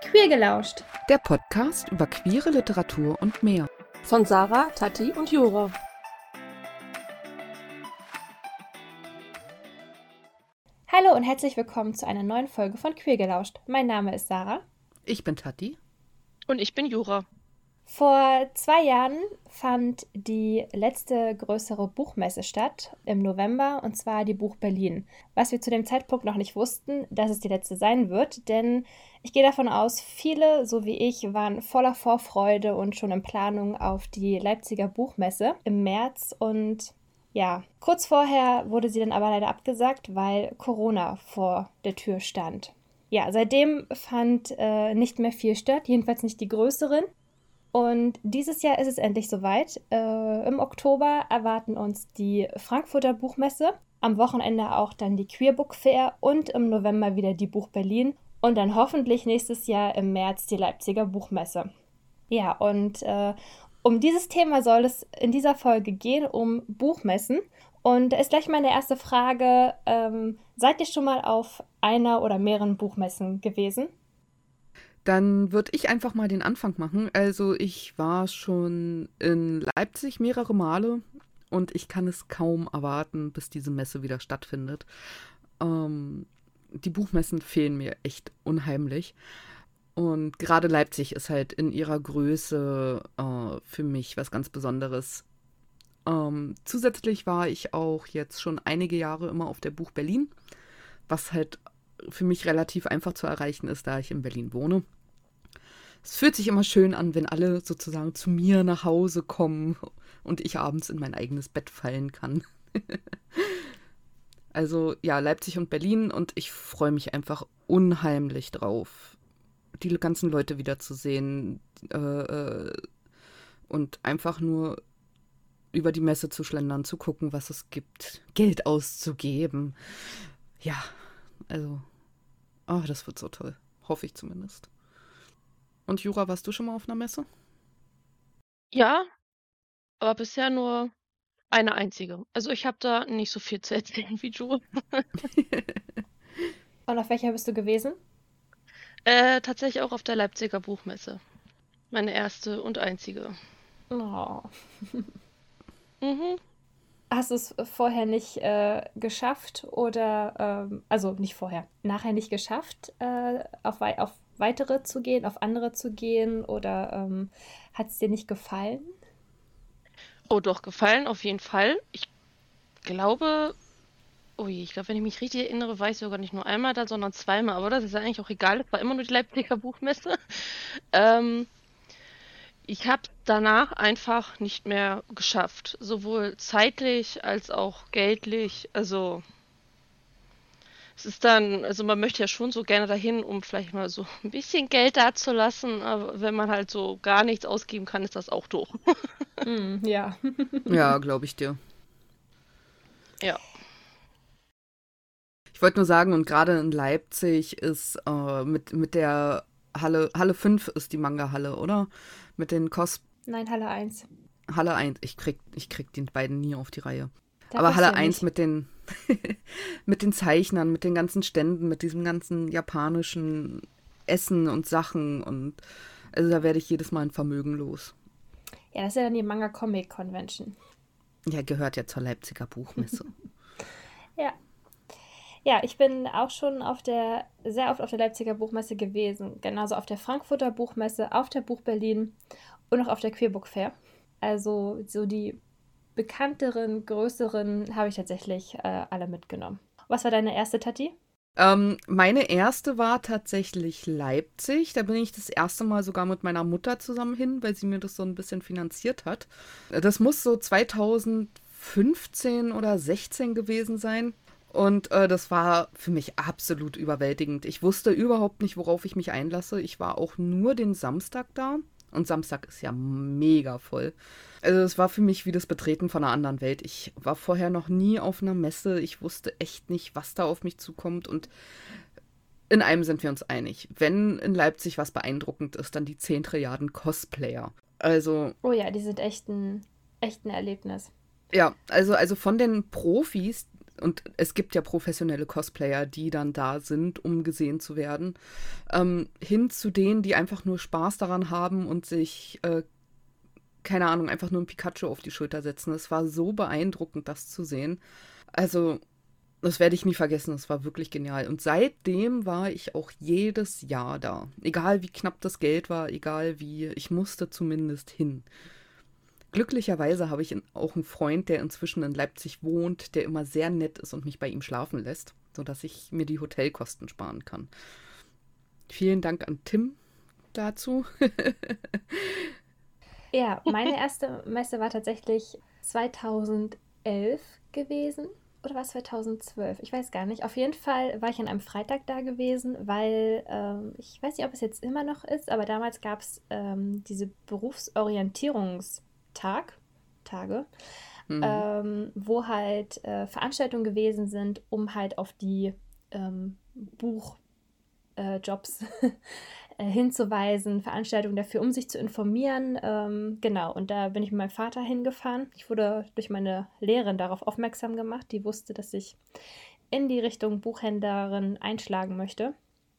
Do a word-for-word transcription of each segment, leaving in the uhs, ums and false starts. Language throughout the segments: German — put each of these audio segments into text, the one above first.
Queer gelauscht. Der Podcast über queere Literatur und mehr. Von Sarah, Tati und Jura. Hallo und herzlich willkommen zu einer neuen Folge von Queer gelauscht. Mein Name ist Sarah. Ich bin Tati. Und ich bin Jura. Vor zwei Jahren fand die letzte größere Buchmesse statt, im November, und zwar die Buch Berlin. Was wir zu dem Zeitpunkt noch nicht wussten, dass es die letzte sein wird, denn ich gehe davon aus, viele, so wie ich, waren voller Vorfreude und schon in Planung auf die Leipziger Buchmesse im März. Und ja, kurz vorher wurde sie dann aber leider abgesagt, weil Corona vor der Tür stand. Ja, seitdem fand äh, nicht mehr viel statt, jedenfalls nicht die größeren. Und dieses Jahr ist es endlich soweit. Äh, Im Oktober erwarten uns die Frankfurter Buchmesse, am Wochenende auch dann die Queer Book Fair und im November wieder die Buch Berlin und dann hoffentlich nächstes Jahr im März die Leipziger Buchmesse. Ja, und äh, um dieses Thema soll es in dieser Folge gehen, um Buchmessen. Und da ist gleich meine erste Frage, ähm, seid ihr schon mal auf einer oder mehreren Buchmessen gewesen? Dann würde ich einfach mal den Anfang machen. Also ich war schon in Leipzig mehrere Male und ich kann es kaum erwarten, bis diese Messe wieder stattfindet. Ähm, die Buchmessen fehlen mir echt unheimlich. Und gerade Leipzig ist halt in ihrer Größe äh, für mich was ganz Besonderes. Ähm, zusätzlich war ich auch jetzt schon einige Jahre immer auf der Buch Berlin, was halt für mich relativ einfach zu erreichen ist, da ich in Berlin wohne. Es fühlt sich immer schön an, wenn alle sozusagen zu mir nach Hause kommen und ich abends in mein eigenes Bett fallen kann. Also ja, Leipzig und Berlin, und ich freue mich einfach unheimlich drauf, die ganzen Leute wiederzusehen äh, äh, und einfach nur über die Messe zu schlendern, zu gucken, was es gibt, Geld auszugeben. Ja, also, oh, das wird so toll. Hoffe ich zumindest. Und Jura, warst du schon mal auf einer Messe? Ja, aber bisher nur eine einzige. Also ich habe da nicht so viel zu erzählen wie Jura. Und auf welcher bist du gewesen? Äh, tatsächlich auch auf der Leipziger Buchmesse. Meine erste und einzige. Oh. Mhm. Hast du es vorher nicht äh, geschafft oder, ähm, also nicht vorher, nachher nicht geschafft, äh, auf, wei auf weitere zu gehen, auf andere zu gehen, oder ähm, hat es dir nicht gefallen? Oh, doch, gefallen auf jeden Fall. Ich glaube, oh je, ich glaube, wenn ich mich richtig erinnere, war ich sogar nicht nur einmal da, sondern zweimal. Aber das ist ja eigentlich auch egal. Es war immer nur die Leipziger Buchmesse. ähm, ich habe danach einfach nicht mehr geschafft. Sowohl zeitlich als auch geldlich. Also es ist dann, also man möchte ja schon so gerne dahin, um vielleicht mal so ein bisschen Geld dazulassen. Aber wenn man halt so gar nichts ausgeben kann, ist das auch doof. Mm, ja. Ja, glaube ich dir. Ja. Ich wollte nur sagen, und gerade in Leipzig ist äh, mit, mit der Halle, Halle fünf ist die Manga-Halle, oder? Mit den Cos... Nein, Halle eins. Halle eins, ich krieg, ich krieg die beiden nie auf die Reihe. Darf Aber ich Halle ja eins nicht. mit den, mit den Zeichnern, mit den ganzen Ständen, mit diesem ganzen japanischen Essen und Sachen. Und also da werde ich jedes Mal ein Vermögen los. Ja, das ist ja dann die Manga Comic Convention. Ja, gehört ja zur Leipziger Buchmesse. Ja. Ja, ich bin auch schon auf der, sehr oft auf der Leipziger Buchmesse gewesen. Genauso auf der Frankfurter Buchmesse, auf der Buch Berlin und auch auf der Queer Book Fair. Also so die bekannteren, größeren habe ich tatsächlich äh, alle mitgenommen. Was war deine erste, Tati? Ähm, meine erste war tatsächlich Leipzig. Da bin ich das erste Mal sogar mit meiner Mutter zusammen hin, weil sie mir das so ein bisschen finanziert hat. Das muss so zweitausendfünfzehn oder sechzehn gewesen sein. Und äh, das war für mich absolut überwältigend. Ich wusste überhaupt nicht, worauf ich mich einlasse. Ich war auch nur den Samstag da. Und Samstag ist ja mega voll. Also es war für mich wie das Betreten von einer anderen Welt. Ich war vorher noch nie auf einer Messe. Ich wusste echt nicht, was da auf mich zukommt. Und in einem sind wir uns einig. Wenn in Leipzig was beeindruckend ist, dann die zehn Trilliarden Cosplayer. Also... Oh ja, die sind echt ein, echt ein Erlebnis. Ja, also, also von den Profis, und es gibt ja professionelle Cosplayer, die dann da sind, um gesehen zu werden, ähm, hin zu denen, die einfach nur Spaß daran haben und sich, äh, keine Ahnung, einfach nur ein Pikachu auf die Schulter setzen. Es war so beeindruckend, das zu sehen. Also, das werde ich nie vergessen, das war wirklich genial. Und seitdem war ich auch jedes Jahr da. Egal wie knapp das Geld war, egal wie, ich musste zumindest hin. Glücklicherweise habe ich in, auch einen Freund, der inzwischen in Leipzig wohnt, der immer sehr nett ist und mich bei ihm schlafen lässt, sodass ich mir die Hotelkosten sparen kann. Vielen Dank an Tim dazu. Ja, meine erste Messe war tatsächlich zweitausendelf gewesen. Oder war es zweitausendzwölf? Ich weiß gar nicht. Auf jeden Fall war ich an einem Freitag da gewesen, weil ähm, ich weiß nicht, ob es jetzt immer noch ist, aber damals gab es ähm, diese Berufsorientierungstag, Tage, Mhm. ähm, wo halt äh, Veranstaltungen gewesen sind, um halt auf die ähm, Buchjobs äh, Jobs, äh, hinzuweisen, Veranstaltungen dafür, um sich zu informieren. Ähm, genau, und da bin ich mit meinem Vater hingefahren. Ich wurde durch meine Lehrerin darauf aufmerksam gemacht, die wusste, dass ich in die Richtung Buchhändlerin einschlagen möchte.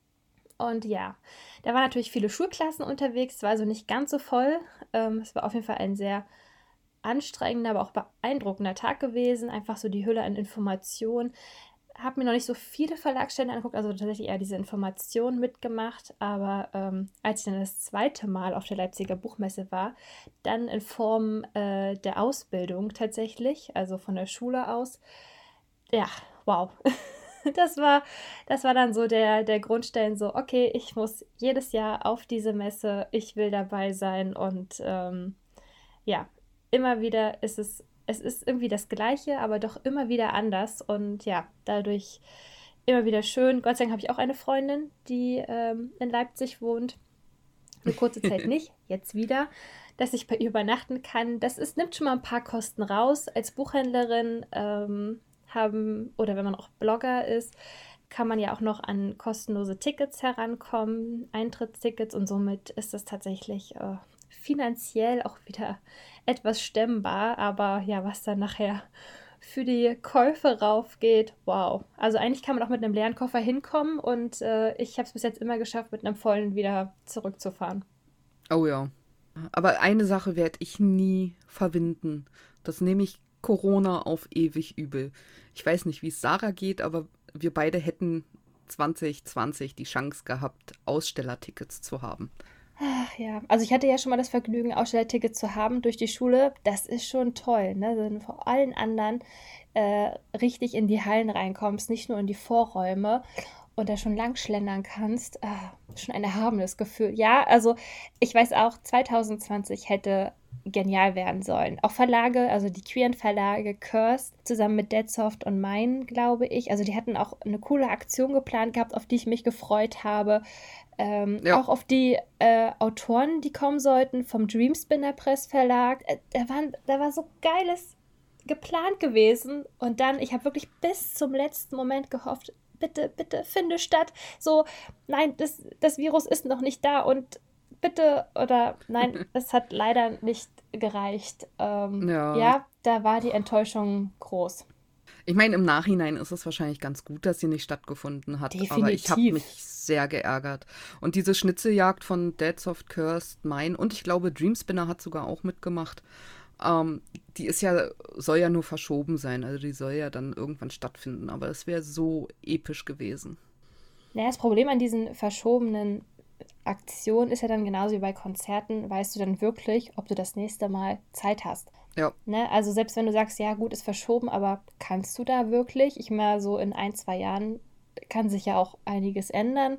Und ja, da waren natürlich viele Schulklassen unterwegs, es war also nicht ganz so voll. Ähm, es war auf jeden Fall ein sehr anstrengender, aber auch beeindruckender Tag gewesen. Einfach so die Hülle an Informationen. Habe mir noch nicht so viele Verlagsstände angeguckt, also tatsächlich eher diese Informationen mitgemacht. Aber ähm, als ich dann das zweite Mal auf der Leipziger Buchmesse war, dann in Form äh, der Ausbildung tatsächlich, also von der Schule aus, ja, wow. Das war, das war dann so der, der Grundstein, so, okay, ich muss jedes Jahr auf diese Messe, ich will dabei sein und ähm, ja, immer wieder ist es, es ist irgendwie das Gleiche, aber doch immer wieder anders und ja, dadurch immer wieder schön. Gott sei Dank habe ich auch eine Freundin, die ähm, in Leipzig wohnt. Eine kurze Zeit nicht, jetzt wieder, dass ich bei ihr übernachten kann. Das ist, nimmt schon mal ein paar Kosten raus. Als Buchhändlerin ähm, haben, oder wenn man auch Blogger ist, kann man ja auch noch an kostenlose Tickets herankommen, Eintrittstickets und somit ist das tatsächlich äh, finanziell auch wieder etwas stemmbar. Aber ja, was dann nachher für die Käufe raufgeht, wow. Also eigentlich kann man auch mit einem leeren Koffer hinkommen und äh, ich habe es bis jetzt immer geschafft, mit einem vollen wieder zurückzufahren. Oh ja. Aber eine Sache werde ich nie verwinden. Das nehme ich Corona auf ewig übel. Ich weiß nicht, wie es Sarah geht, aber wir beide hätten zwanzig zwanzig die Chance gehabt, Ausstellertickets zu haben. Ach ja, also ich hatte ja schon mal das Vergnügen, Ausstellertickets zu haben durch die Schule. Das ist schon toll, ne? Wenn du vor allen anderen äh, richtig in die Hallen reinkommst, nicht nur in die Vorräume und da schon lang schlendern kannst. Ah, schon ein erhabenes Gefühl. Ja, also ich weiß auch, zwanzig zwanzig hätte genial werden sollen. Auch Verlage, also die queeren Verlage, Cursed, zusammen mit Deadsoft und Mein, glaube ich. Also die hatten auch eine coole Aktion geplant gehabt, auf die ich mich gefreut habe. Ähm, Ja, auch auf die äh, Autoren, die kommen sollten, vom Dreamspinner Press Verlag. Äh, da, waren, da war so geiles geplant gewesen. Und dann, ich habe wirklich bis zum letzten Moment gehofft, bitte, bitte, finde statt. So, nein, das, das Virus ist noch nicht da und bitte, oder nein, es hat leider nicht gereicht. Ähm, ja. ja, da war die Enttäuschung groß. Ich meine, im Nachhinein ist es wahrscheinlich ganz gut, dass sie nicht stattgefunden hat, aber ich habe mich Definitiv. sehr geärgert. Und diese Schnitzeljagd von Deadsoft, Cursed, Mine und ich glaube, Dreamspinner hat sogar auch mitgemacht. Ähm, die ist ja, soll ja nur verschoben sein, also die soll ja dann irgendwann stattfinden, aber es wäre so episch gewesen. Naja, das Problem an diesen verschobenen Aktionen ist ja dann genauso wie bei Konzerten, weißt du dann wirklich, ob du das nächste Mal Zeit hast. Ja, Ne? Also selbst wenn du sagst, ja gut, ist verschoben, aber kannst du da wirklich? Ich meine, so in ein, zwei Jahren kann sich ja auch einiges ändern.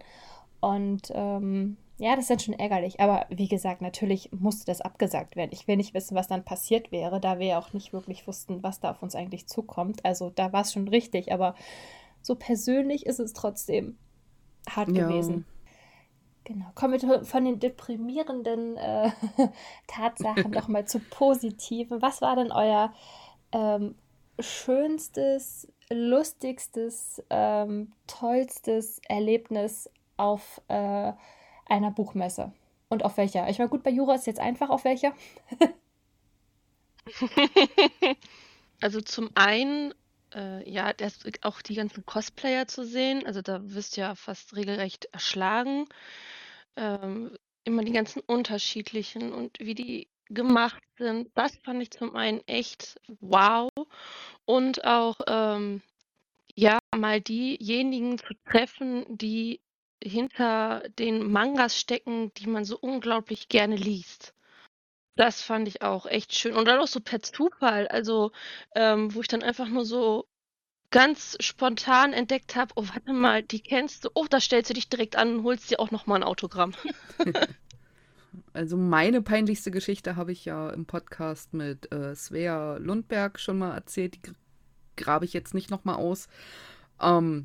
Und ähm, ja, das ist dann schon ärgerlich. Aber wie gesagt, natürlich musste das abgesagt werden. Ich will nicht wissen, was dann passiert wäre, da wir ja auch nicht wirklich wussten, was da auf uns eigentlich zukommt. Also da war es schon richtig, aber so persönlich ist es trotzdem hart ja. gewesen. Genau. Kommen wir von den deprimierenden äh, Tatsachen doch mal zu positiven. Was war denn euer ähm, schönstes, lustigstes, ähm, tollstes Erlebnis auf äh, einer Buchmesse? Und auf welcher? Ich meine, gut, bei Jura ist jetzt einfach auf welcher. Also zum einen äh, ja, das, auch die ganzen Cosplayer zu sehen. Also da wirst du ja fast regelrecht erschlagen. Ähm, immer die ganzen unterschiedlichen und wie die gemacht sind. Das fand ich zum einen echt wow. Und auch, ähm, ja, mal diejenigen zu treffen, die hinter den Mangas stecken, die man so unglaublich gerne liest. Das fand ich auch echt schön. Und dann auch so per Zufall, also ähm, wo ich dann einfach nur so ganz spontan entdeckt habe, oh, warte mal, die kennst du. Oh, da stellst du dich direkt an und holst dir auch nochmal ein Autogramm. Also meine peinlichste Geschichte habe ich ja im Podcast mit äh, Svea Lundberg schon mal erzählt. Die grabe ich jetzt nicht nochmal aus. Ähm,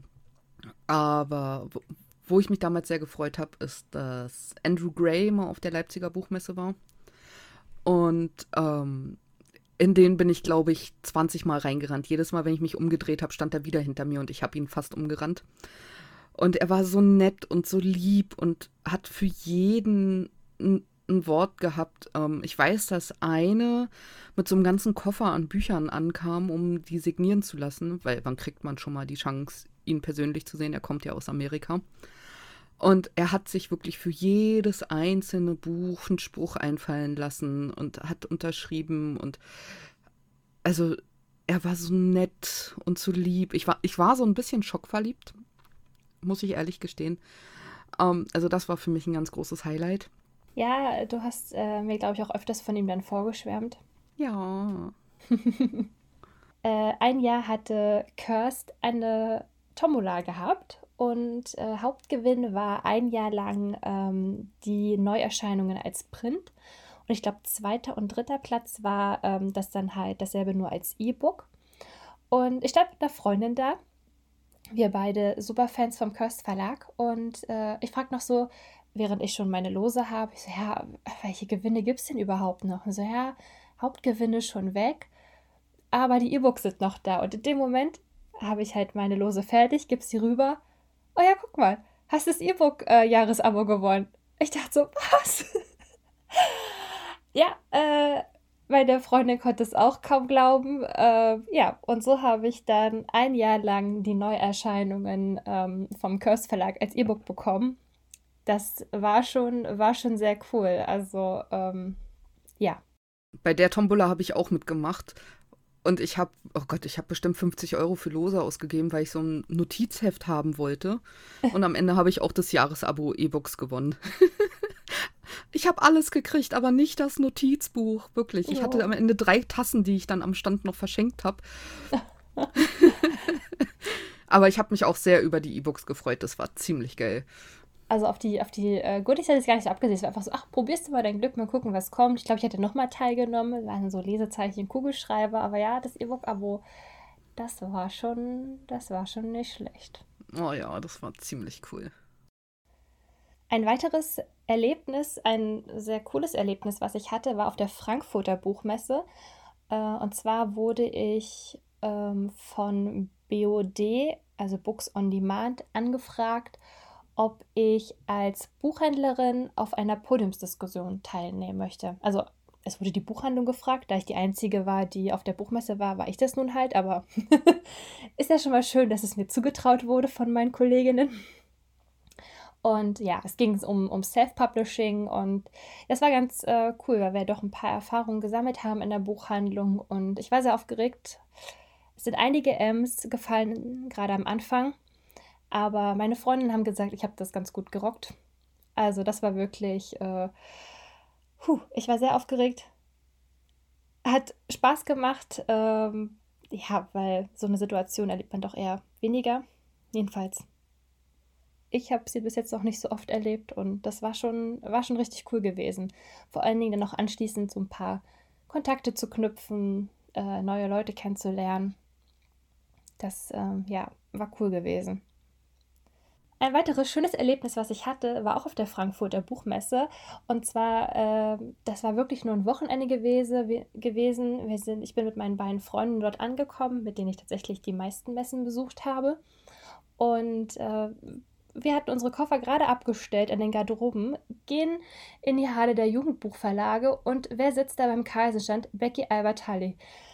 aber wo, wo ich mich damals sehr gefreut habe, ist, dass Andrew Gray mal auf der Leipziger Buchmesse war. Und ähm, in den bin ich, glaube ich, zwanzig Mal reingerannt. Jedes Mal, wenn ich mich umgedreht habe, stand er wieder hinter mir und ich habe ihn fast umgerannt. Und er war so nett und so lieb und hat für jeden ein, ein Wort gehabt. Ähm, ich weiß, dass eine mit so einem ganzen Koffer an Büchern ankam, um die signieren zu lassen, weil wann kriegt man schon mal die Chance, ihn persönlich zu sehen? Er kommt ja aus Amerika. Und er hat sich wirklich für jedes einzelne Buch einen Spruch einfallen lassen und hat unterschrieben. Und also er war so nett und so lieb. Ich war, ich war so ein bisschen schockverliebt, muss ich ehrlich gestehen. Ähm, also das war für mich ein ganz großes Highlight. Ja, du hast äh, mir, glaube ich, auch öfters von ihm dann vorgeschwärmt. Ja. Äh, ein Jahr hatte Kirst eine Tombola gehabt und äh, Hauptgewinn war ein Jahr lang ähm, die Neuerscheinungen als Print. Und ich glaube, zweiter und dritter Platz war ähm, das dann halt dasselbe nur als E-Book. Und ich stand mit einer Freundin da. Wir beide super Fans vom Kirst Verlag. Und äh, ich frage noch so, während ich schon meine Lose habe, ich so, ja, welche Gewinne gibt es denn überhaupt noch? Und so, ja, Hauptgewinne schon weg, aber die E-Books sind noch da. Und in dem Moment habe ich halt meine Lose fertig, gebe sie rüber. Oh ja, guck mal, hast das E-Book-Jahresabo gewonnen. Ich dachte so, was? Ja, äh, meine Freundin konnte es auch kaum glauben. Äh, ja, und so habe ich dann ein Jahr lang die Neuerscheinungen ähm, vom Kirst Verlag als E-Book bekommen. Das war schon, war schon sehr cool. Also, ähm, ja. Bei der Tombola habe ich auch mitgemacht. Und ich habe, oh Gott, ich habe bestimmt fünfzig Euro für Lose ausgegeben, weil ich so ein Notizheft haben wollte. Und am Ende habe ich auch das Jahresabo E-Books gewonnen. Ich habe alles gekriegt, aber nicht das Notizbuch. Wirklich. Ich hatte Ja. am Ende drei Tassen, die ich dann am Stand noch verschenkt habe. Aber ich habe mich auch sehr über die E-Books gefreut. Das war ziemlich geil. Also auf die, auf die äh, Goodies hätte ich gar nicht so abgesehen. Es war einfach so, ach, probierst du mal dein Glück, mal gucken, was kommt. Ich glaube, ich hätte nochmal teilgenommen. Das waren so Lesezeichen, Kugelschreiber. Aber ja, das E-Book-Abo, das war schon, das war schon nicht schlecht. Oh ja, das war ziemlich cool. Ein weiteres Erlebnis, ein sehr cooles Erlebnis, was ich hatte, war auf der Frankfurter Buchmesse. Äh, und zwar wurde ich ähm, von B O D, also Books on Demand, angefragt, ob ich als Buchhändlerin auf einer Podiumsdiskussion teilnehmen möchte. Also es wurde die Buchhandlung gefragt, da ich die Einzige war, die auf der Buchmesse war, war ich das nun halt, aber ist ja schon mal schön, dass es mir zugetraut wurde von meinen Kolleginnen. Und ja, es ging um, um Self-Publishing und das war ganz äh, cool, weil wir doch ein paar Erfahrungen gesammelt haben in der Buchhandlung und ich war sehr aufgeregt. Es sind einige M's gefallen, gerade am Anfang, aber meine Freundinnen haben gesagt, ich habe das ganz gut gerockt. Also das war wirklich, äh, puh, ich war sehr aufgeregt. Hat Spaß gemacht, ähm, ja, weil so eine Situation erlebt man doch eher weniger. Jedenfalls. Ich habe sie bis jetzt noch nicht so oft erlebt und das war schon, war schon richtig cool gewesen. Vor allen Dingen dann noch anschließend so ein paar Kontakte zu knüpfen, äh, neue Leute kennenzulernen. Das ähm, ja, war cool gewesen. Ein weiteres schönes Erlebnis, was ich hatte, war auch auf der Frankfurter Buchmesse. Und zwar, äh, das war wirklich nur ein Wochenende gewesen. Wir, gewesen. Wir sind, ich bin mit meinen beiden Freunden dort angekommen, mit denen ich tatsächlich die meisten Messen besucht habe. Und äh, wir hatten unsere Koffer gerade abgestellt an den Garderoben, gehen in die Halle der Jugendbuchverlage und wer sitzt da beim Kaiserstand? Becky Albertalli.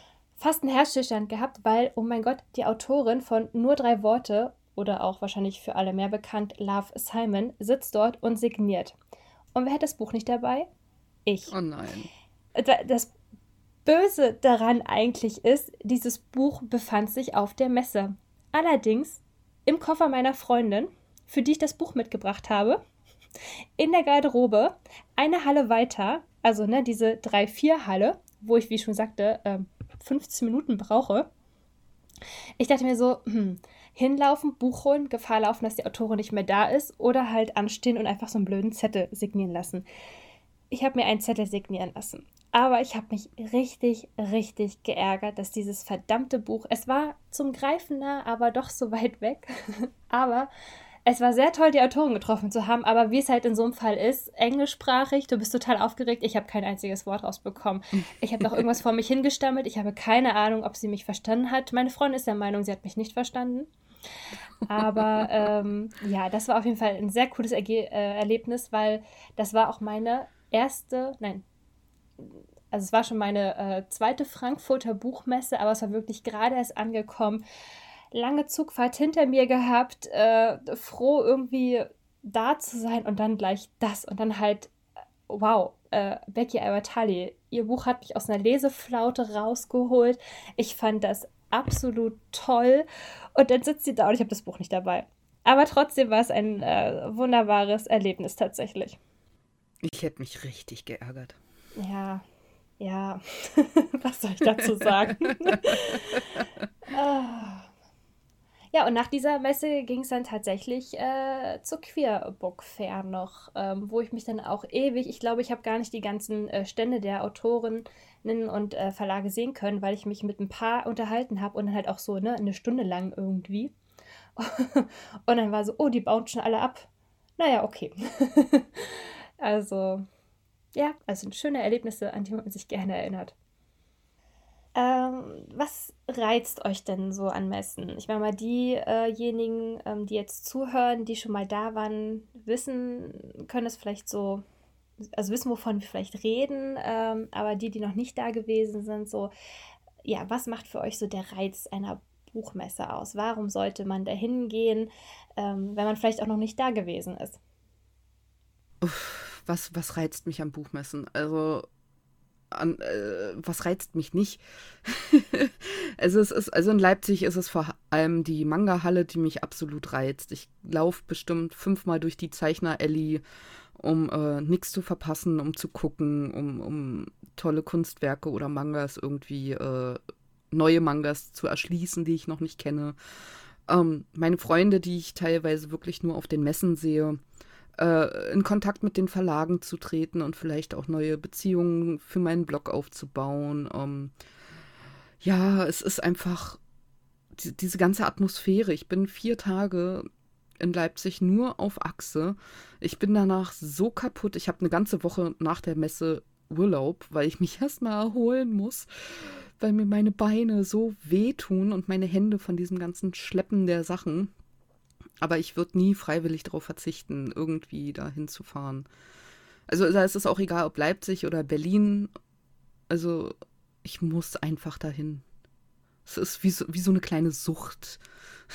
fast einen Herzstillstand gehabt, weil, oh mein Gott, die Autorin von Nur drei Worte oder auch wahrscheinlich für alle mehr bekannt, Love Simon, sitzt dort und signiert. Und wer hat das Buch nicht dabei? Ich. Oh nein. Das Böse daran eigentlich ist, dieses Buch befand sich auf der Messe. Allerdings im Koffer meiner Freundin, für die ich das Buch mitgebracht habe, in der Garderobe, eine Halle weiter, also ne, diese drei vier Halle, wo ich, wie ich schon sagte, ähm, fünfzehn Minuten brauche. Ich dachte mir so, hm, hinlaufen, Buch holen, Gefahr laufen, dass die Autorin nicht mehr da ist oder halt anstehen und einfach so einen blöden Zettel signieren lassen. Ich habe mir einen Zettel signieren lassen. Aber ich habe mich richtig, richtig geärgert, dass dieses verdammte Buch, es war zum Greifen nah, aber doch so weit weg. Aber es war sehr toll, die Autorin getroffen zu haben. Aber wie es halt in so einem Fall ist, englischsprachig, du bist total aufgeregt. Ich habe kein einziges Wort rausbekommen. Ich habe noch irgendwas vor mich hingestammelt. Ich habe keine Ahnung, ob sie mich verstanden hat. Meine Freundin ist der Meinung, sie hat mich nicht verstanden. Aber ähm, ja, das war auf jeden Fall ein sehr cooles Erge- äh, Erlebnis, weil das war auch meine erste, nein, also es war schon meine äh, zweite Frankfurter Buchmesse, aber es war wirklich gerade erst angekommen. Lange Zugfahrt hinter mir gehabt, äh, froh irgendwie da zu sein und dann gleich das und dann halt, wow, äh, Becky Albertalli, ihr Buch hat mich aus einer Leseflaute rausgeholt. Ich fand das absolut toll und dann sitzt sie da und ich habe das Buch nicht dabei. Aber trotzdem war es ein äh, wunderbares Erlebnis tatsächlich. Ich hätte mich richtig geärgert. Ja, ja, was soll ich dazu sagen? Ah. Ja, und nach dieser Messe ging es dann tatsächlich äh, zur Queer Book Fair noch, ähm, wo ich mich dann auch ewig, ich glaube, ich habe gar nicht die ganzen äh, Stände der Autorinnen und äh, Verlage sehen können, weil ich mich mit ein paar unterhalten habe und dann halt auch so ne, eine Stunde lang irgendwie. Und dann war so, oh, die bauen schon alle ab. Naja, okay. Also, ja, also schöne Erlebnisse, an die man sich gerne erinnert. Ähm, was reizt euch denn so an Messen? Ich meine mal, diejenigen, ähm, die jetzt zuhören, die schon mal da waren, wissen, können es vielleicht so, also wissen, wovon wir vielleicht reden, ähm, aber die, die noch nicht da gewesen sind, so, ja, was macht für euch so der Reiz einer Buchmesse aus? Warum sollte man da hingehen, ähm, wenn man vielleicht auch noch nicht da gewesen ist? Uff, was, was reizt mich an Buchmessen? Also, an, äh, was reizt mich nicht? also, es ist, also in Leipzig ist es vor allem die Manga-Halle, die mich absolut reizt. Ich laufe bestimmt fünfmal durch die Zeichner-Alley, um äh, nichts zu verpassen, um zu gucken, um, um tolle Kunstwerke oder Mangas irgendwie, äh, neue Mangas zu erschließen, die ich noch nicht kenne. Ähm, meine Freunde, die ich teilweise wirklich nur auf den Messen sehe, äh, in Kontakt mit den Verlagen zu treten und vielleicht auch neue Beziehungen für meinen Blog aufzubauen. Ähm, ja, es ist einfach die, diese ganze Atmosphäre. Ich bin vier Tage in Leipzig nur auf Achse. Ich bin danach so kaputt. Ich habe eine ganze Woche nach der Messe Urlaub, weil ich mich erstmal erholen muss, weil mir meine Beine so wehtun und meine Hände von diesem ganzen Schleppen der Sachen. Aber ich würde nie freiwillig darauf verzichten, irgendwie da hinzufahren. Also da ist es auch egal, ob Leipzig oder Berlin. Also ich muss einfach dahin. Es ist wie so, wie so eine kleine Sucht.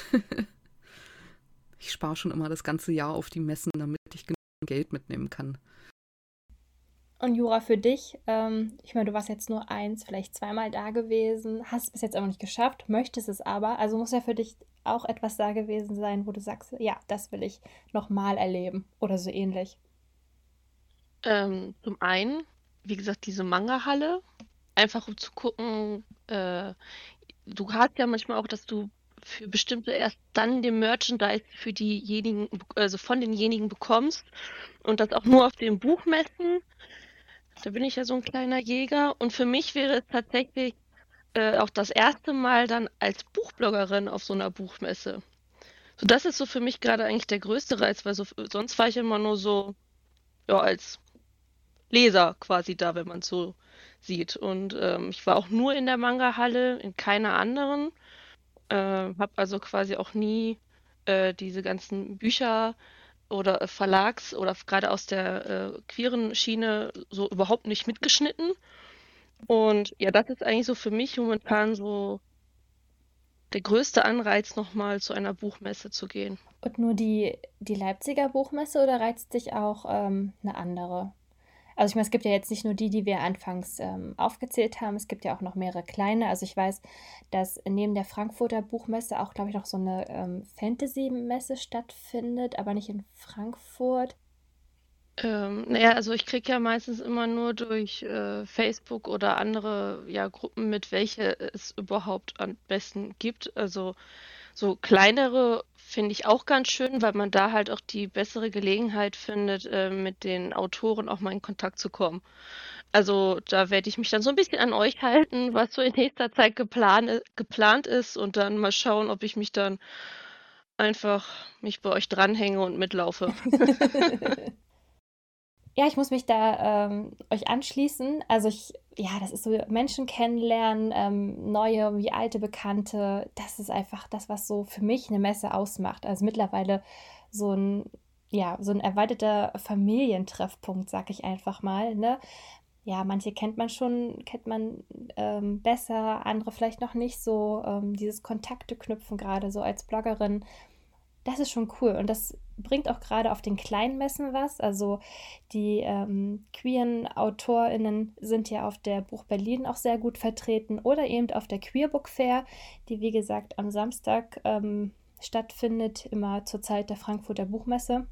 Ich spare schon immer das ganze Jahr auf die Messen, damit ich genug Geld mitnehmen kann. Und Jura, für dich, ähm, ich meine, du warst jetzt nur eins, vielleicht zweimal da gewesen, hast es bis jetzt aber nicht geschafft, möchtest es aber, also muss ja für dich auch etwas da gewesen sein, wo du sagst, ja, das will ich nochmal erleben oder so ähnlich. Ähm, zum einen, wie gesagt, diese Manga-Halle, einfach um zu gucken, äh, du hast ja manchmal auch, dass du für bestimmte erst dann den Merchandise für diejenigen, also von denjenigen bekommst und das auch nur auf den Buchmessen. Da bin ich ja so ein kleiner Jäger und für mich wäre es tatsächlich äh, auch das erste Mal dann als Buchbloggerin auf so einer Buchmesse. So, das ist so für mich gerade eigentlich der größte Reiz, weil so, sonst war ich immer nur so, ja, als Leser quasi da, wenn man es so sieht. Und ähm, ich war auch nur in der Manga-Halle, in keiner anderen. Äh, habe also quasi auch nie äh, diese ganzen Bücher oder äh, Verlags- oder gerade aus der äh, queeren Schiene so überhaupt nicht mitgeschnitten. Und ja, das ist eigentlich so für mich momentan so der größte Anreiz, nochmal zu einer Buchmesse zu gehen. Und nur die, die Leipziger Buchmesse oder reizt dich auch ähm, eine andere? Also ich meine, es gibt ja jetzt nicht nur die, die wir anfangs ähm, aufgezählt haben, es gibt ja auch noch mehrere kleine. Also ich weiß, dass neben der Frankfurter Buchmesse auch, glaube ich, noch so eine ähm, Fantasy-Messe stattfindet, aber nicht in Frankfurt. Ähm, naja, also ich kriege ja meistens immer nur durch äh, Facebook oder andere ja, Gruppen mit, welche es überhaupt am besten gibt. Also so kleinere finde ich auch ganz schön, weil man da halt auch die bessere Gelegenheit findet, äh, mit den Autoren auch mal in Kontakt zu kommen. Also da werde ich mich dann so ein bisschen an euch halten, was so in nächster Zeit geplant, geplant ist und dann mal schauen, ob ich mich dann einfach mich bei euch dranhänge und mitlaufe. Ja, ich muss mich da ähm, euch anschließen. Also ich, ja, das ist so Menschen kennenlernen, ähm, neue wie alte Bekannte. Das ist einfach das, was so für mich eine Messe ausmacht. Also mittlerweile so ein, ja, so ein erweiterter Familientreffpunkt, sag ich einfach mal, ne? Ja, manche kennt man schon, kennt man ähm, besser, andere vielleicht noch nicht so. Ähm, dieses Kontakte knüpfen gerade so als Bloggerin, das ist schon cool. Und das bringt auch gerade auf den kleinen Messen was. Also die ähm, queeren AutorInnen sind ja auf der Buch Berlin auch sehr gut vertreten oder eben auf der Queerbook Fair, die wie gesagt am Samstag ähm, stattfindet, immer zur Zeit der Frankfurter Buchmesse.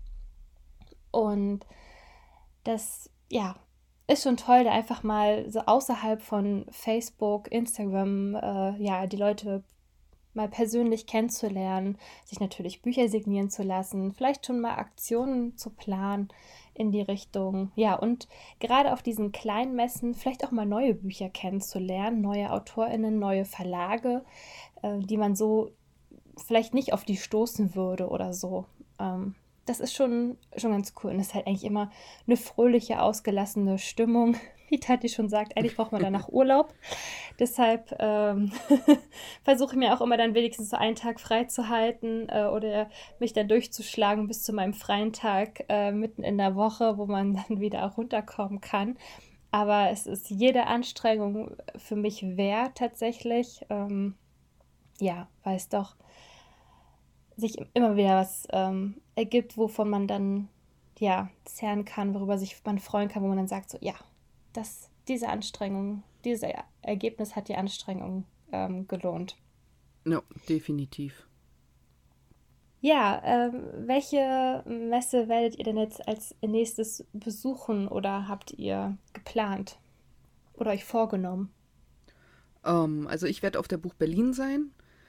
Und das, ja, ist schon toll, da einfach mal so außerhalb von Facebook, Instagram, äh, ja, die Leute mal persönlich kennenzulernen, sich natürlich Bücher signieren zu lassen, vielleicht schon mal Aktionen zu planen in die Richtung. Ja, und gerade auf diesen kleinen Messen vielleicht auch mal neue Bücher kennenzulernen, neue AutorInnen, neue Verlage, äh, die man so vielleicht nicht auf die stoßen würde oder so. Ähm, das ist schon, schon ganz cool. Und es ist halt eigentlich immer eine fröhliche, ausgelassene Stimmung. Wie Tati schon sagt, eigentlich braucht man danach Urlaub. Deshalb ähm, versuche ich mir auch immer dann wenigstens so einen Tag frei zu halten äh, oder mich dann durchzuschlagen bis zu meinem freien Tag äh, mitten in der Woche, wo man dann wieder auch runterkommen kann. Aber es ist jede Anstrengung für mich wert tatsächlich. Ähm, ja, weil es doch sich immer wieder was ähm, ergibt, wovon man dann ja zehren kann, worüber sich man freuen kann, wo man dann sagt, so ja, das, diese Anstrengung, dieses er Ergebnis hat die Anstrengung ähm, gelohnt. Ja, definitiv. Ja, ähm, welche Messe werdet ihr denn jetzt als nächstes besuchen oder habt ihr geplant oder euch vorgenommen? Ähm, also ich werde auf der Buch Berlin sein.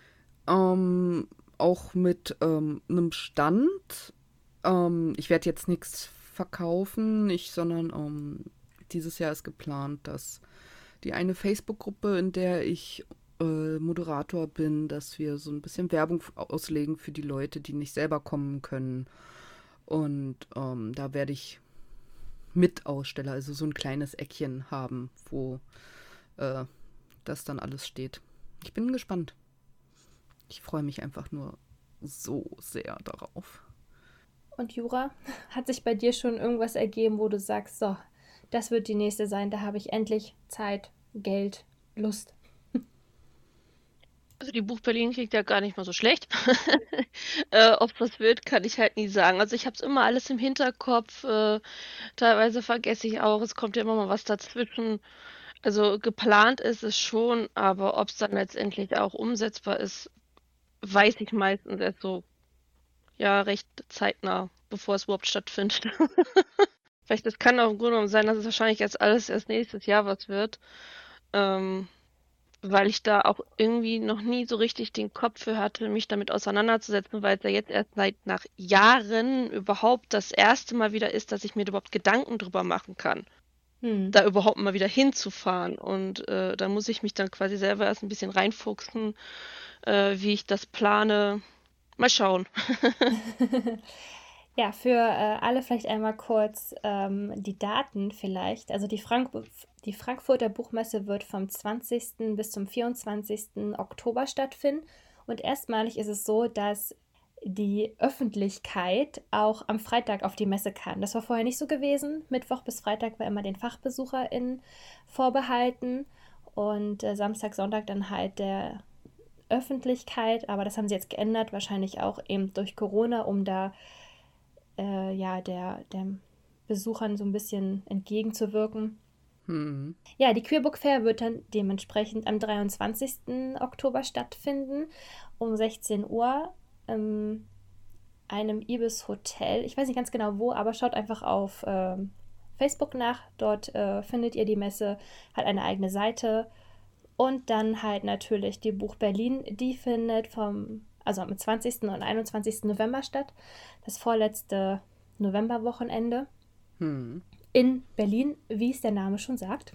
Ähm, auch mit ähm, einem Stand. Ähm, ich werde jetzt nichts verkaufen, nicht, sondern ähm, dieses Jahr ist geplant, dass die eine Facebook-Gruppe, in der ich äh, Moderator bin, dass wir so ein bisschen Werbung auslegen für die Leute, die nicht selber kommen können. Und ähm, da werde ich Mitaussteller, also so ein kleines Eckchen haben, wo äh, das dann alles steht. Ich bin gespannt. Ich freue mich einfach nur so sehr darauf. Und Jura, hat sich bei dir schon irgendwas ergeben, wo du sagst, so, das wird die nächste sein, da habe ich endlich Zeit, Geld, Lust? Also die Buch Berlin klingt ja gar nicht mal so schlecht. äh, ob was wird, kann ich halt nie sagen. Also ich habe es immer alles im Hinterkopf. Äh, teilweise vergesse ich auch, es kommt ja immer mal was dazwischen. Also geplant ist es schon, aber ob es dann letztendlich auch umsetzbar ist, weiß ich meistens erst so, ja, recht zeitnah, bevor es überhaupt stattfindet. Vielleicht, das kann auch im Grunde genommen sein, dass es wahrscheinlich jetzt alles erst nächstes Jahr was wird. Ähm, weil ich da auch irgendwie noch nie so richtig den Kopf für hatte, mich damit auseinanderzusetzen, weil es ja jetzt erst seit nach Jahren überhaupt das erste Mal wieder ist, dass ich mir überhaupt Gedanken drüber machen kann, Hm. da überhaupt mal wieder hinzufahren. Und äh, da muss ich mich dann quasi selber erst ein bisschen reinfuchsen, äh, wie ich das plane. Mal schauen. Ja, für äh, alle vielleicht einmal kurz ähm, die Daten vielleicht. Also die, Frank die Frankfurter Buchmesse wird vom zwanzigsten bis zum vierundzwanzigsten Oktober stattfinden. Und erstmalig ist es so, dass die Öffentlichkeit auch am Freitag auf die Messe kann. Das war vorher nicht so gewesen. Mittwoch bis Freitag war immer den FachbesucherInnen vorbehalten und äh, Samstag, Sonntag dann halt der Öffentlichkeit. Aber das haben sie jetzt geändert, wahrscheinlich auch eben durch Corona, um da äh, ja der, der Besuchern so ein bisschen entgegenzuwirken. Hm. Ja, die Queer Book Fair wird dann dementsprechend am dreiundzwanzigsten Oktober stattfinden, um sechzehn Uhr in einem Ibis Hotel. Ich weiß nicht ganz genau wo, aber schaut einfach auf ähm, Facebook nach. Dort äh, findet ihr die Messe, hat eine eigene Seite. Und dann halt natürlich die Buch Berlin, die findet vom, also am zwanzigsten und einundzwanzigsten November statt. Das vorletzte Novemberwochenende. Hm. In Berlin, wie es der Name schon sagt.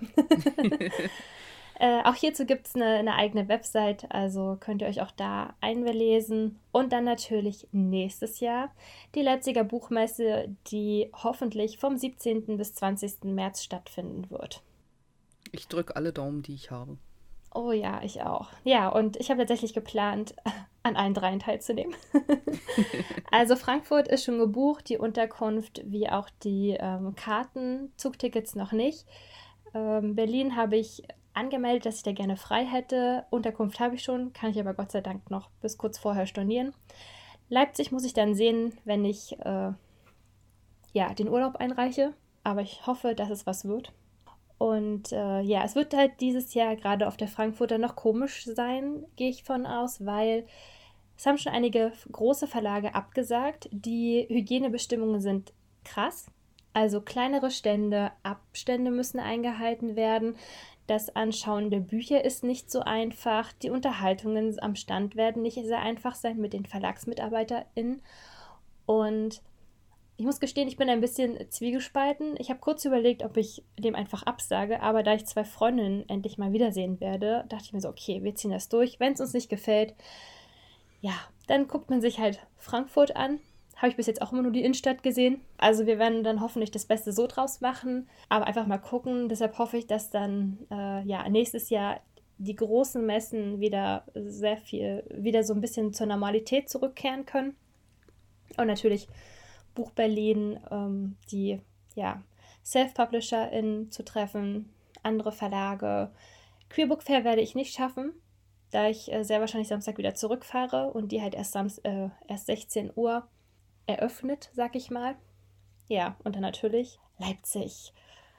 äh, auch hierzu gibt es eine, eine eigene Website, also könnt ihr euch auch da einlesen. Und dann natürlich nächstes Jahr die Leipziger Buchmesse, die hoffentlich vom siebzehnten bis zwanzigsten März stattfinden wird. Ich drücke alle Daumen, die ich habe. Oh ja, ich auch. Ja, und ich habe tatsächlich geplant, an allen dreien teilzunehmen. Also Frankfurt ist schon gebucht, die Unterkunft wie auch die ähm, Karten, Zugtickets noch nicht. Ähm, Berlin habe ich angemeldet, dass ich da gerne frei hätte. Unterkunft habe ich schon, kann ich aber Gott sei Dank noch bis kurz vorher stornieren. Leipzig muss ich dann sehen, wenn ich äh, ja, den Urlaub einreiche. Aber ich hoffe, dass es was wird. Und äh, ja, es wird halt dieses Jahr gerade auf der Frankfurter noch komisch sein, gehe ich von aus, weil es haben schon einige große Verlage abgesagt. Die Hygienebestimmungen sind krass. Also kleinere Stände, Abstände müssen eingehalten werden. Das Anschauen der Bücher ist nicht so einfach. Die Unterhaltungen am Stand werden nicht sehr einfach sein mit den VerlagsmitarbeiterInnen. Und ich muss gestehen, ich bin ein bisschen zwiegespalten. Ich habe kurz überlegt, ob ich dem einfach absage, aber da ich zwei Freundinnen endlich mal wiedersehen werde, dachte ich mir so, okay, wir ziehen das durch. Wenn es uns nicht gefällt, ja, dann guckt man sich halt Frankfurt an. Habe ich bis jetzt auch immer nur die Innenstadt gesehen. Also wir werden dann hoffentlich das Beste so draus machen, aber einfach mal gucken. Deshalb hoffe ich, dass dann äh, ja, nächstes Jahr die großen Messen wieder sehr viel, wieder so ein bisschen zur Normalität zurückkehren können. Und natürlich Buch Berlin, ähm, die ja, Self-PublisherInnen zu treffen, andere Verlage. Queer Book Fair werde ich nicht schaffen, da ich äh, sehr wahrscheinlich Samstag wieder zurückfahre und die halt erst, Samst- äh, erst sechzehn Uhr eröffnet, sag ich mal. Ja, und dann natürlich Leipzig.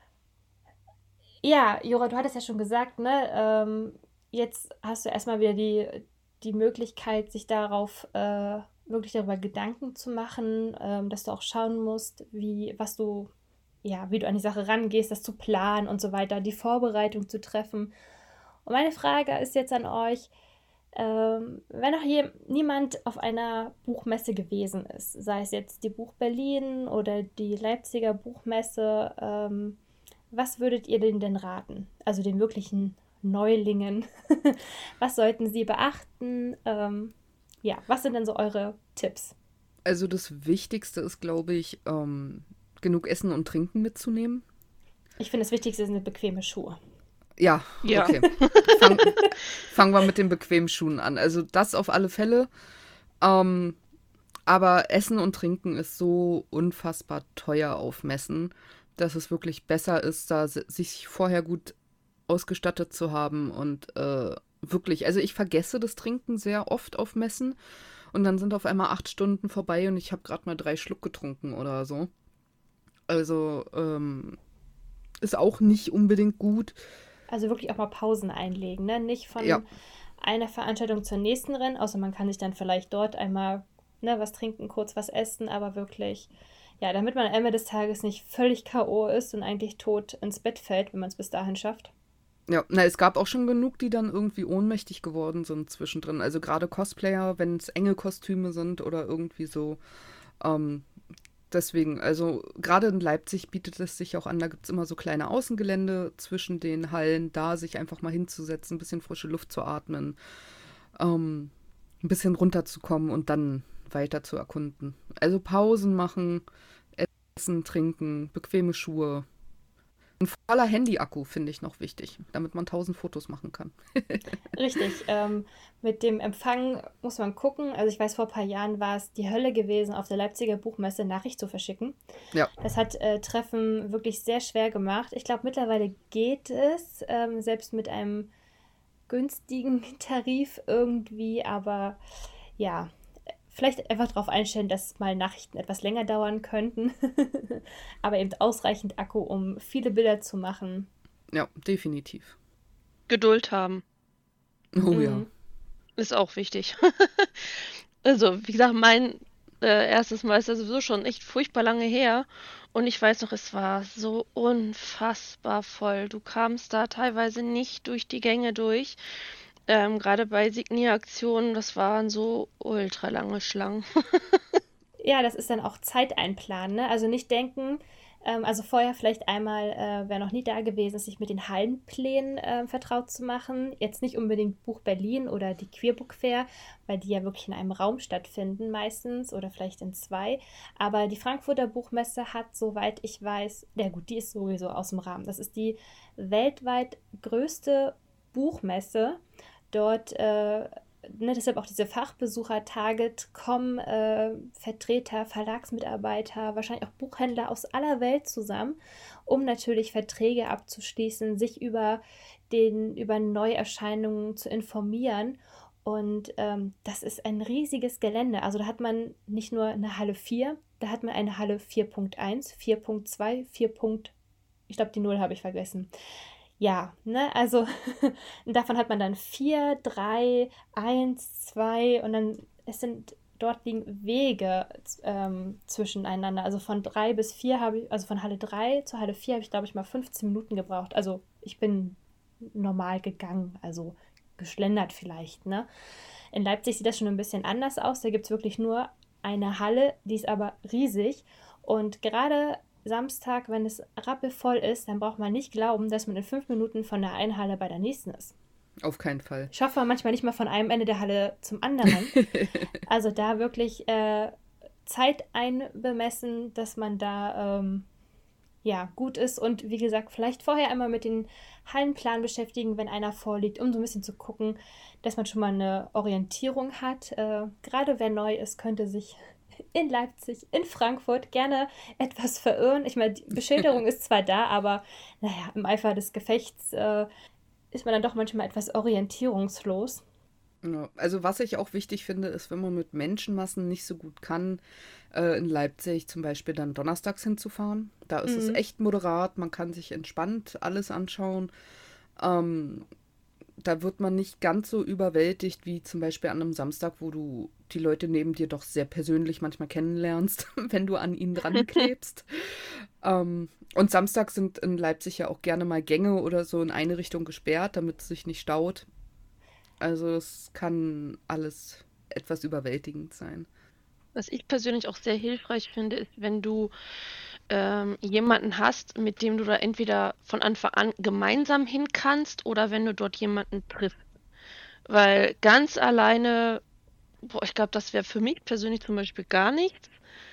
Ja, Jura, du hattest ja schon gesagt, ne? Ähm, jetzt hast du erstmal wieder die, die Möglichkeit, sich darauf äh, wirklich darüber Gedanken zu machen, ähm, dass du auch schauen musst, wie, was du, ja, wie du an die Sache rangehst, das zu planen und so weiter, die Vorbereitung zu treffen. Und meine Frage ist jetzt an euch, ähm, wenn noch je, niemand auf einer Buchmesse gewesen ist, sei es jetzt die Buch Berlin oder die Leipziger Buchmesse, ähm, was würdet ihr denen denn raten? Also den wirklichen Neulingen. Was sollten sie beachten? Ähm, ja, was sind denn so eure Tipps? Also das Wichtigste ist, glaube ich, ähm, genug Essen und Trinken mitzunehmen. Ich finde, das Wichtigste sind bequeme Schuhe. Ja, Ja. okay. Fang, fangen wir mit den bequemen Schuhen an. Also das auf alle Fälle. Ähm, aber Essen und Trinken ist so unfassbar teuer auf Messen, dass es wirklich besser ist, da si- sich vorher gut ausgestattet zu haben und äh, wirklich, also ich vergesse das Trinken sehr oft auf Messen und dann sind auf einmal acht Stunden vorbei und ich habe gerade mal drei Schluck getrunken oder so. Also ähm, ist auch nicht unbedingt gut. Also wirklich auch mal Pausen einlegen, ne? Nicht von Ja. einer Veranstaltung zur nächsten rennen, außer man kann sich dann vielleicht dort einmal, ne, was trinken, kurz was essen, aber wirklich, ja, damit man am Ende des Tages nicht völlig K O ist und eigentlich tot ins Bett fällt, wenn man es bis dahin schafft. Ja, na, es gab auch schon genug, die dann irgendwie ohnmächtig geworden sind zwischendrin. Also gerade Cosplayer, wenn es enge Kostüme sind oder irgendwie so. Ähm, deswegen, also gerade in Leipzig bietet es sich auch an, da gibt es immer so kleine Außengelände zwischen den Hallen, da sich einfach mal hinzusetzen, ein bisschen frische Luft zu atmen, ähm, ein bisschen runterzukommen und dann weiter zu erkunden. Also Pausen machen, essen, trinken, bequeme Schuhe. Ein voller Handy-Akku finde ich noch wichtig, damit man tausend Fotos machen kann. Richtig. Ähm, mit dem Empfang muss man gucken. Also ich weiß, vor ein paar Jahren war es die Hölle gewesen, auf der Leipziger Buchmesse Nachricht zu verschicken. Ja, Das hat äh, Treffen wirklich sehr schwer gemacht. Ich glaube, mittlerweile geht es, ähm, selbst mit einem günstigen Tarif irgendwie, aber ja, vielleicht einfach darauf einstellen, dass mal Nachrichten etwas länger dauern könnten, aber eben ausreichend Akku, um viele Bilder zu machen. ja, definitiv. Geduld haben Oh ja. Mhm. ist auch wichtig. Also, wie gesagt, mein äh, erstes Mal ist ja sowieso schon echt furchtbar lange her. Und ich weiß noch, es war so unfassbar voll. Du kamst da teilweise nicht durch die Gänge durch. Ähm, gerade bei Signieraktionen, das waren so ultra lange Schlangen. Ja, das ist dann auch Zeit einplanen, ne? Also nicht denken, ähm, also vorher vielleicht einmal, äh, wer noch nie da gewesen ist, sich mit den Hallenplänen ähm, vertraut zu machen. Jetzt nicht unbedingt Buch Berlin oder die Queerbook Fair, weil die ja wirklich in einem Raum stattfinden meistens oder vielleicht in zwei. Aber die Frankfurter Buchmesse hat, soweit ich weiß, ja gut, die ist sowieso aus dem Rahmen. Das ist die weltweit größte Buchmesse. Dort äh, ne, deshalb auch diese Fachbesuchertage, kommen äh, Vertreter, Verlagsmitarbeiter, wahrscheinlich auch Buchhändler aus aller Welt zusammen, um natürlich Verträge abzuschließen, sich über, den, über Neuerscheinungen zu informieren. Und ähm, das ist ein riesiges Gelände. Also da hat man nicht nur eine Halle vier, da hat man eine Halle vier Punkt eins, vier Punkt zwei, vier. Ich glaube, die Null habe ich vergessen. Ja, ne, also davon hat man dann vier, drei, eins, zwei und dann, es sind, dort liegen Wege ähm, zwischeneinander. Also von drei bis vier habe ich, also von Halle drei zur Halle vier habe ich, glaube ich, mal fünfzehn Minuten gebraucht. Also ich bin normal gegangen, also geschlendert vielleicht, ne. In Leipzig sieht das schon ein bisschen anders aus. Da gibt es wirklich nur eine Halle, die ist aber riesig. Und gerade Samstag, wenn es rappelvoll ist, dann braucht man nicht glauben, dass man in fünf Minuten von der einen Halle bei der nächsten ist. Auf keinen Fall. Schafft man manchmal nicht mal von einem Ende der Halle zum anderen. Also da wirklich äh, Zeit einbemessen, dass man da ähm, ja, gut ist. Und wie gesagt, vielleicht vorher einmal mit den Hallenplan beschäftigen, wenn einer vorliegt, um so ein bisschen zu gucken, dass man schon mal eine Orientierung hat. Äh, gerade wer neu ist, könnte sich in Leipzig, in Frankfurt gerne etwas verirren. Ich meine, die Beschilderung ist zwar da, aber naja, im Eifer des Gefechts äh, ist man dann doch manchmal etwas orientierungslos. Ja, also was ich auch wichtig finde, ist, wenn man mit Menschenmassen nicht so gut kann, äh, in Leipzig zum Beispiel dann donnerstags hinzufahren. Da ist es Mhm. echt moderat, man kann sich entspannt alles anschauen. Ähm, Da wird man nicht ganz so überwältigt wie zum Beispiel an einem Samstag, wo du die Leute neben dir doch sehr persönlich manchmal kennenlernst, wenn du an ihnen dran klebst. Ähm, und Samstag sind in Leipzig ja auch gerne mal Gänge oder so in eine Richtung gesperrt, damit es sich nicht staut. Also es kann alles etwas überwältigend sein. Was ich persönlich auch sehr hilfreich finde, ist, wenn du ähm, jemanden hast, mit dem du da entweder von Anfang an gemeinsam hin kannst oder wenn du dort jemanden triffst. Weil ganz alleine, boah, ich glaube, das wäre für mich persönlich zum Beispiel gar nichts,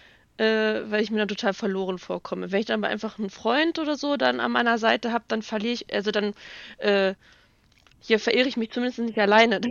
äh, weil ich mir dann total verloren vorkomme. Wenn ich dann aber einfach einen Freund oder so dann an meiner Seite habe, dann verliere ich, also dann äh, hier verirre ich mich zumindest nicht alleine.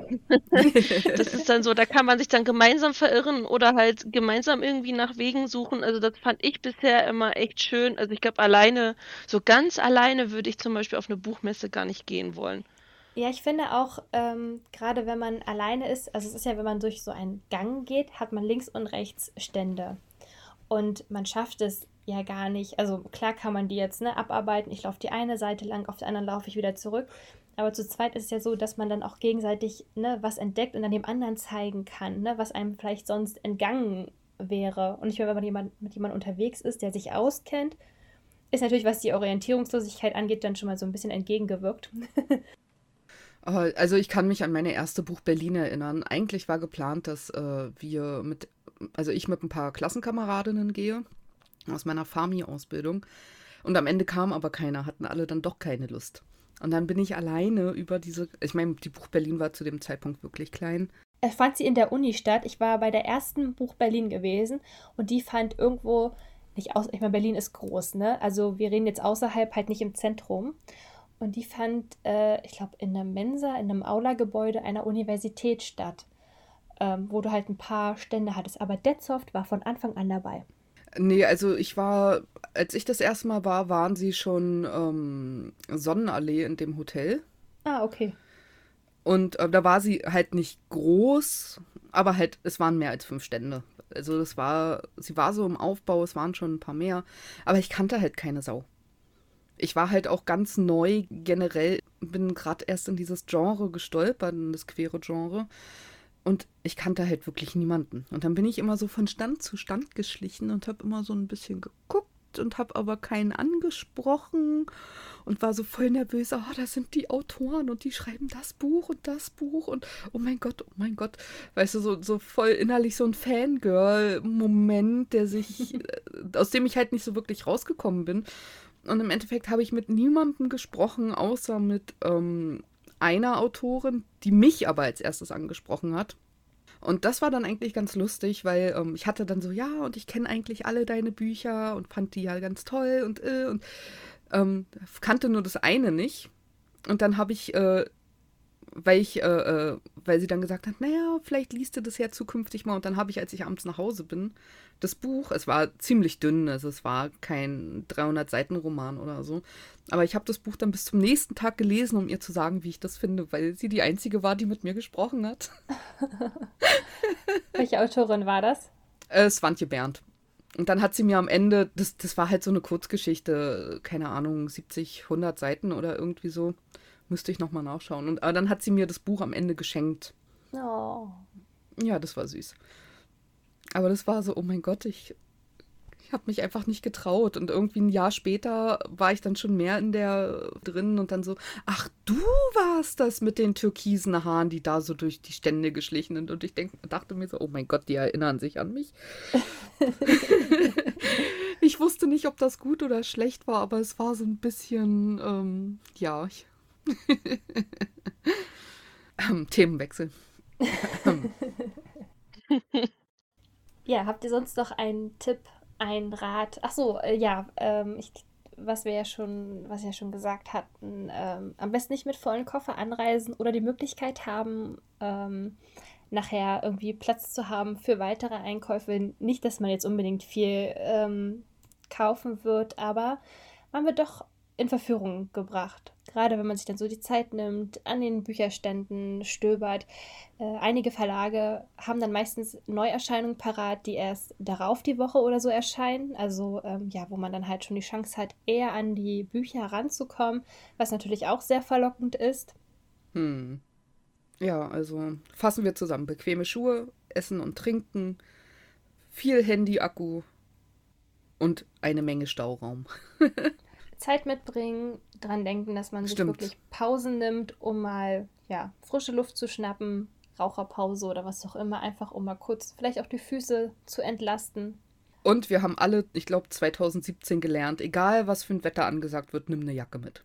Das ist dann so, da kann man sich dann gemeinsam verirren oder halt gemeinsam irgendwie nach Wegen suchen. Also das fand ich bisher immer echt schön. Also ich glaube, alleine, so ganz alleine würde ich zum Beispiel auf eine Buchmesse gar nicht gehen wollen. Ja, ich finde auch, ähm, gerade wenn man alleine ist, also es ist ja, wenn man durch so einen Gang geht, hat man links und rechts Stände. Und man schafft es ja gar nicht. Also klar kann man die jetzt ne, abarbeiten. Ich laufe die eine Seite lang, auf der anderen laufe ich wieder zurück. Aber zu zweit ist es ja so, dass man dann auch gegenseitig ne, was entdeckt und dann dem anderen zeigen kann, ne, was einem vielleicht sonst entgangen wäre. Und nicht mehr, wenn man jemand, mit jemandem unterwegs ist, der sich auskennt, ist natürlich, was die Orientierungslosigkeit angeht, dann schon mal so ein bisschen entgegengewirkt. Äh, Also ich kann mich an meine erste Buch Berlin erinnern. Eigentlich war geplant, dass äh, wir mit, also ich mit ein paar Klassenkameradinnen gehe aus meiner Fami-Ausbildung. Und am Ende kam aber keiner, hatten alle dann doch keine Lust. Und dann bin ich alleine über diese, ich meine, die Buch Berlin war zu dem Zeitpunkt wirklich klein. Er fand sie in der Uni statt. Ich war bei der ersten Buch Berlin gewesen und die fand irgendwo nicht aus, ich meine, Berlin ist groß, ne? Also wir reden jetzt außerhalb, halt nicht im Zentrum. Und die fand, äh, ich glaube, in einer Mensa, in einem Aula-Gebäude einer Universität statt, ähm, wo du halt ein paar Stände hattest. Aber Deadsoft war von Anfang an dabei. Nee, also ich war, als ich das erste Mal war, waren sie schon ähm, Sonnenallee in dem Hotel. Ah, okay. Und äh, da war sie halt nicht groß, aber halt, es waren mehr als fünf Stände. Also das war, sie war so im Aufbau, es waren schon ein paar mehr. Aber ich kannte halt keine Sau. Ich war halt auch ganz neu generell, bin gerade erst in dieses Genre gestolpert, in das queere Genre. Und ich kannte halt wirklich niemanden. Und dann bin ich immer so von Stand zu Stand geschlichen und habe immer so ein bisschen geguckt und habe aber keinen angesprochen und war so voll nervös. Oh, das sind die Autoren und die schreiben das Buch und das Buch und oh mein Gott, oh mein Gott. Weißt du, so, so voll innerlich so ein Fangirl-Moment, der sich, aus dem ich halt nicht so wirklich rausgekommen bin. Und im Endeffekt habe ich mit niemandem gesprochen, außer mit ähm, einer Autorin, die mich aber als erstes angesprochen hat. Und das war dann eigentlich ganz lustig, weil ähm, ich hatte dann so, ja, und ich kenne eigentlich alle deine Bücher und fand die ja ganz toll und, äh, und ähm, kannte nur das eine nicht. Und dann habe ich, äh, weil ich, äh, äh, weil sie dann gesagt hat, naja, vielleicht liest du das ja zukünftig mal. Und dann habe ich, als ich abends nach Hause bin, das Buch, es war ziemlich dünn, also es war kein dreihundert-Seiten-Roman oder so. Aber ich habe das Buch dann bis zum nächsten Tag gelesen, um ihr zu sagen, wie ich das finde, weil sie die Einzige war, die mit mir gesprochen hat. Welche Autorin war das? Äh, Swantje Berndt. Und dann hat sie mir am Ende, das, das war halt so eine Kurzgeschichte, keine Ahnung, siebzig, hundert Seiten oder irgendwie so. Müsste ich nochmal nachschauen. Und, aber dann hat sie mir das Buch am Ende geschenkt. Oh. Ja, das war süß. Aber das war so, oh mein Gott, ich, ich habe mich einfach nicht getraut. Und irgendwie ein Jahr später war ich dann schon mehr in der drin und dann so, ach, du warst das mit den türkisen Haaren, die da so durch die Stände geschlichen sind. Und ich denk, dachte mir so, oh mein Gott, die erinnern sich an mich. Ich wusste nicht, ob das gut oder schlecht war, aber es war so ein bisschen, ähm, ja, ich ähm, Themenwechsel. Ja, habt ihr sonst noch einen Tipp, einen Rat? Ach so, äh, ja, ähm, ich, was wir ja schon, was wir ja schon gesagt hatten, ähm, am besten nicht mit vollen Koffer anreisen oder die Möglichkeit haben, ähm, nachher irgendwie Platz zu haben für weitere Einkäufe. Nicht, dass man jetzt unbedingt viel ähm, kaufen wird, aber man wird doch in Verführung gebracht. Gerade wenn man sich dann so die Zeit nimmt, an den Bücherständen stöbert. Äh, einige Verlage haben dann meistens Neuerscheinungen parat, die erst darauf die Woche oder so erscheinen. Also ähm, ja, wo man dann halt schon die Chance hat, eher an die Bücher ranzukommen, was natürlich auch sehr verlockend ist. Hm. Ja, also fassen wir zusammen. Bequeme Schuhe, Essen und Trinken, viel Handy-Akku und eine Menge Stauraum. Zeit mitbringen, dran denken, dass man sich Stimmt. wirklich Pausen nimmt, um mal ja, frische Luft zu schnappen, Raucherpause oder was auch immer, einfach um mal kurz vielleicht auch die Füße zu entlasten. Und wir haben alle, ich glaube, zwanzig siebzehn gelernt, egal was für ein Wetter angesagt wird, nimm eine Jacke mit.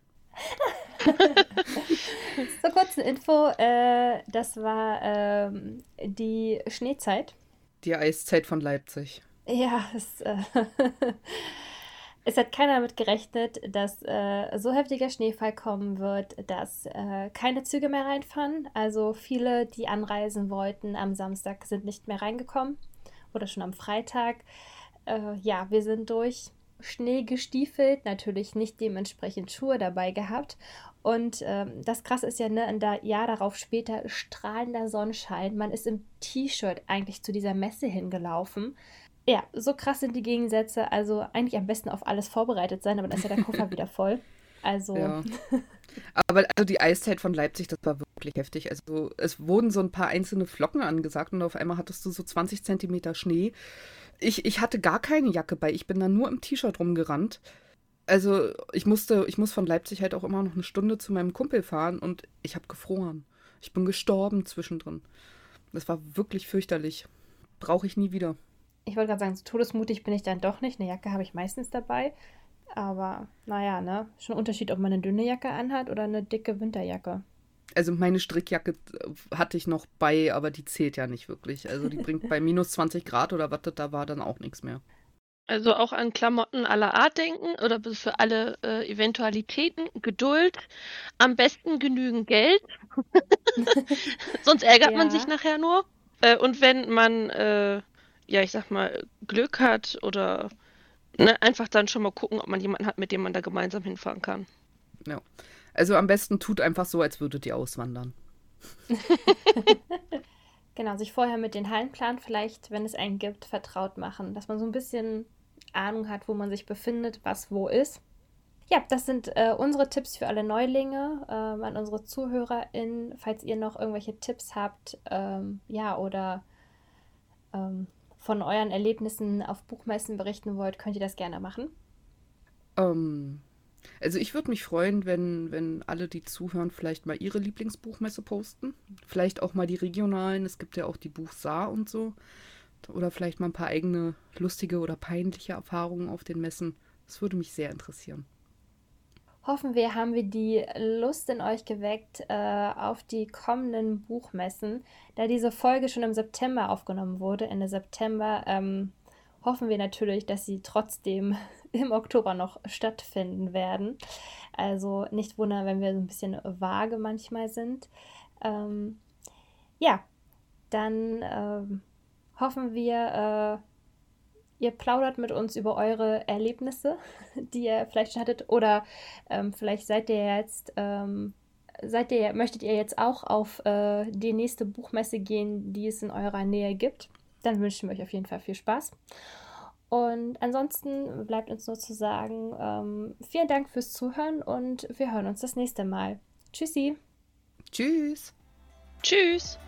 Zur kurzen Info, äh, das war ähm, die Schneezeit. Die Eiszeit von Leipzig. Ja, es, äh, es hat keiner damit gerechnet, dass äh, so heftiger Schneefall kommen wird, dass äh, keine Züge mehr reinfahren. Also viele, die anreisen wollten am Samstag, sind nicht mehr reingekommen oder schon am Freitag. Äh, ja, wir sind durch Schnee gestiefelt, natürlich nicht dementsprechend Schuhe dabei gehabt. Und ähm, das Krasse ist ja, ne, ein da- Jahr darauf später strahlender Sonnenschein. Man ist im T-Shirt eigentlich zu dieser Messe hingelaufen. Ja, so krass sind die Gegensätze. Also eigentlich am besten auf alles vorbereitet sein, aber dann ist ja der Koffer wieder voll. Also, Ja. Aber also die Eiszeit von Leipzig, das war wirklich heftig. Also es wurden so ein paar einzelne Flocken angesagt und auf einmal hattest du so zwanzig Zentimeter Schnee. Ich, ich hatte gar keine Jacke bei. Ich bin dann nur im T-Shirt rumgerannt. Also ich musste, ich muss von Leipzig halt auch immer noch eine Stunde zu meinem Kumpel fahren und ich habe gefroren. Ich bin gestorben zwischendrin. Das war wirklich fürchterlich. Brauche ich nie wieder. ich wollte gerade sagen, so todesmutig bin ich dann doch nicht. Eine Jacke habe ich meistens dabei. Aber naja, ne? Schon ein Unterschied, ob man eine dünne Jacke anhat oder eine dicke Winterjacke. Also meine Strickjacke äh, hatte ich noch bei, aber die zählt ja nicht wirklich. Also die bringt bei minus zwanzig Grad oder was das da war dann auch nichts mehr. Also auch an Klamotten aller Art denken oder bis für alle äh, Eventualitäten, Geduld, am besten genügend Geld, sonst ärgert man sich Ja. nachher nur. Äh, und wenn man, äh, ja, ich sag mal, Glück hat oder ne, einfach dann schon mal gucken, ob man jemanden hat, mit dem man da gemeinsam hinfahren kann. Ja. Also am besten tut einfach so, als würdet ihr auswandern. Genau, sich vorher mit den Hallenplan vielleicht, wenn es einen gibt, vertraut machen, dass man so ein bisschen Ahnung hat, wo man sich befindet, was wo ist. Ja, das sind äh, unsere Tipps für alle Neulinge, ähm, an unsere ZuhörerInnen. Falls ihr noch irgendwelche Tipps habt, ähm, ja, oder ähm, von euren Erlebnissen auf Buchmessen berichten wollt, könnt ihr das gerne machen. Ähm, also ich würde mich freuen, wenn, wenn alle, die zuhören, vielleicht mal ihre Lieblingsbuchmesse posten. Vielleicht auch mal die regionalen. Es gibt ja auch die Buchsaar und so. Oder vielleicht mal ein paar eigene lustige oder peinliche Erfahrungen auf den Messen. Das würde mich sehr interessieren. Hoffen wir, haben wir die Lust in euch geweckt äh, auf die kommenden Buchmessen. Da diese Folge schon im September aufgenommen wurde, Ende September, ähm, hoffen wir natürlich, dass sie trotzdem im Oktober noch stattfinden werden. Also nicht wundern, wenn wir so ein bisschen vage manchmal sind. Ähm, ja, dann ähm, hoffen wir, äh, ihr plaudert mit uns über eure Erlebnisse, die ihr vielleicht hattet. Oder ähm, vielleicht seid ihr jetzt, ähm, seid ihr, möchtet ihr jetzt auch auf äh, die nächste Buchmesse gehen, die es in eurer Nähe gibt. Dann wünschen wir euch auf jeden Fall viel Spaß. Und ansonsten bleibt uns nur zu sagen, ähm, vielen Dank fürs Zuhören und wir hören uns das nächste Mal. Tschüssi! Tschüss! Tschüss!